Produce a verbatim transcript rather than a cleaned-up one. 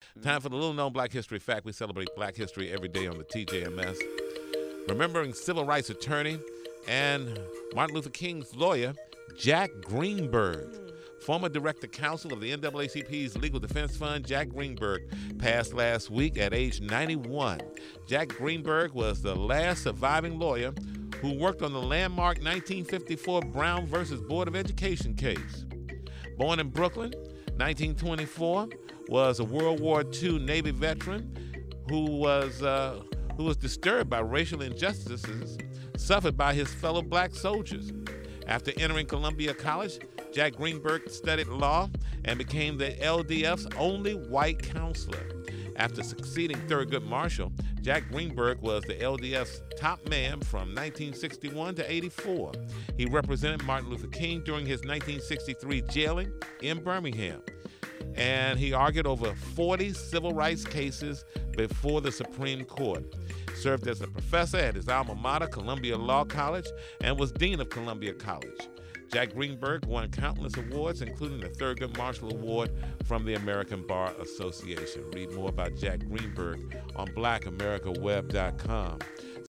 Time for the little known Black History fact. We celebrate Black history every day on the T J M S. Remembering civil rights attorney and Martin Luther King's lawyer, Jack Greenberg. Former director counsel of the N double A C P's Legal Defense Fund, Jack Greenberg, passed last week at age ninety-one. Jack Greenberg was the last surviving lawyer who worked on the landmark nineteen fifty-four Brown versus Board of Education case. Born in Brooklyn, nineteen twenty-four, was a World War Two Navy veteran who was uh, who was disturbed by racial injustices suffered by his fellow black soldiers. After entering Columbia College, Jack Greenberg studied law and became the L D F's only white counselor. After succeeding Thurgood Marshall, Jack Greenberg was the L D F's top man from nineteen sixty-one to eighty-four. He represented Martin Luther King during his nineteen sixty-three jailing in Birmingham, and he argued over forty civil rights cases before the Supreme Court. Served as a professor at his alma mater, Columbia Law College, and was dean of Columbia College. Jack Greenberg won countless awards, including the Thurgood Marshall Award from the American Bar Association. Read more about Jack Greenberg on black america web dot com.